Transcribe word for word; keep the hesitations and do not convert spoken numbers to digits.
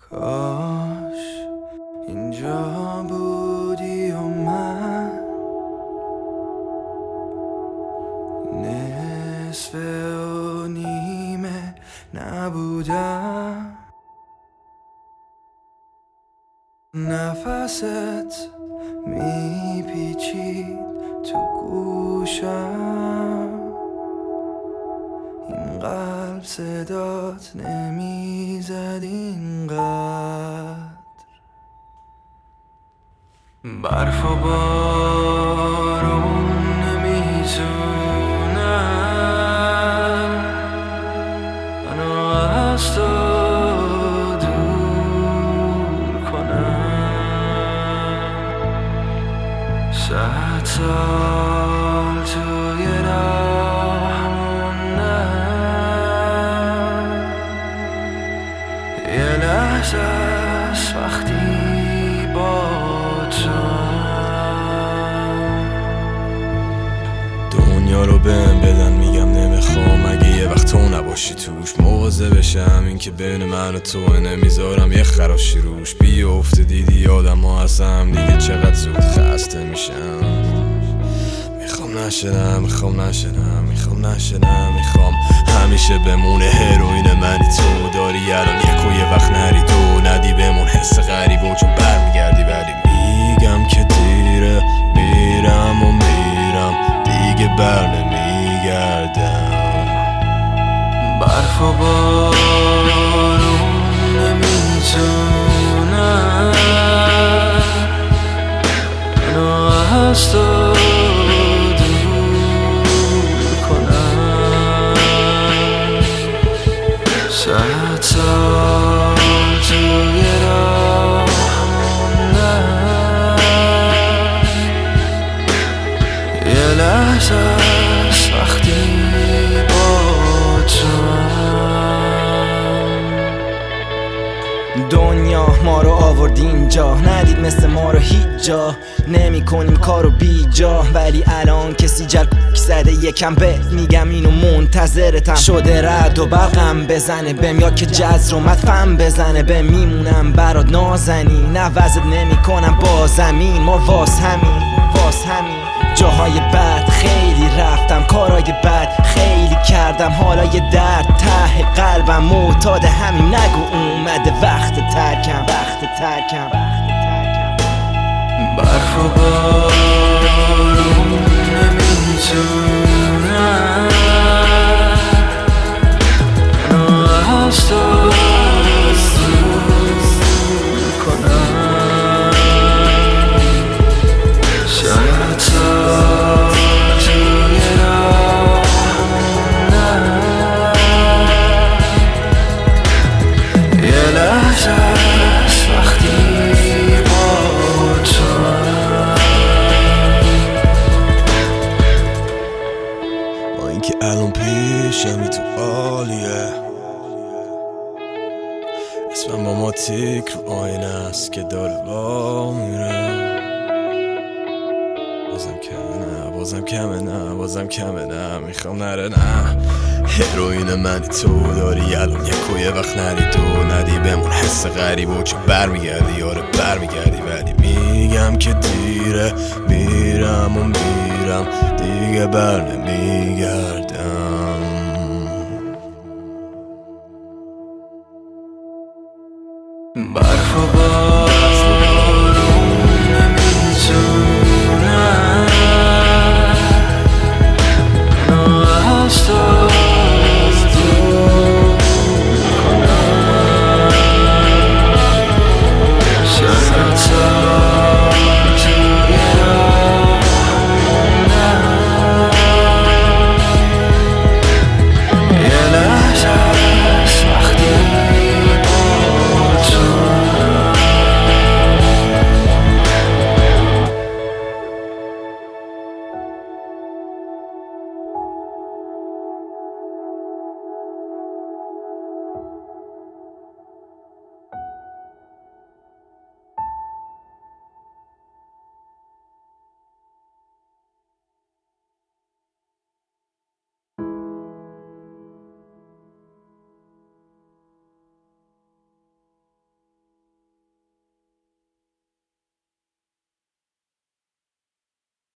کاش اینجا بودی و من نصف و نیمه نبودم. نفست میپیچید تو گوشم، این قلب صدات نمیزد اینقدر. برف و بارون نمیتونن منو از تو دور کنن. صد سال توی راه موندم، یه لحظه است وقتی با دنیا رو بهم بدن میگم نمیخوام، اگه یه وقت تو نباشی توش مواظب بشم. این که بین من و تو نمیذارم یه خراشی روش بیفته. دیدی آدم ها هستم دیگه چقدر زود خسته میشم. میخوام نشدم میخوام نشدم میخوام نشدم میخوام همیشه بمونه هروئین منی تو. داری الان یک و یه وقت نری تو ندی بمون حس غریبه چون برمیگردی، ولی میگم که دیره میرم و میرم دیگه بر نمیگردم. برف و بارون نمیتونن منو از تو دور کنن. صد سال توی راه موندم، یه لحظه است وقتی با دنیا ما رو آورد اینجا، ندید مثل ما رو هیچ جا نمی کنیم کارو بی جا. ولی الان کسی جلب زده یکم به میگم اینو منتظرتم. شده رد و برقم بزنه بهم، یا که جز رو مدفم بزنه بهم. میمونم برات نازنی نوزت نمی کنم با زمین. ما واس همین واس همین جاهای بد خیلی رفتم، کارهای بد خیلی کردم. حالا یه درد ته قلبم معتاد همین. نگو اومده وقت ترکم وقت ترکم برف و بارون نمیتونن منو از تو دور کنن. صد سال توی راه موندم، یه لحظه است وقتی با تو. با اینکه الان پیشمی تو عالیه، اسمم با ما تیک رو آینه است که داره با میره. بازم کمه نه بازم کمه نه بازم کمه نه میخوام نره نه. هروئین منی تو داری الان یک و یه وقت نری تو ندی بمون حس غریب و چه برمیگردی یاره برمیگردی. ولی میگم که دیره میرم و میرم دیگه بر نمیگردم. برف و بارون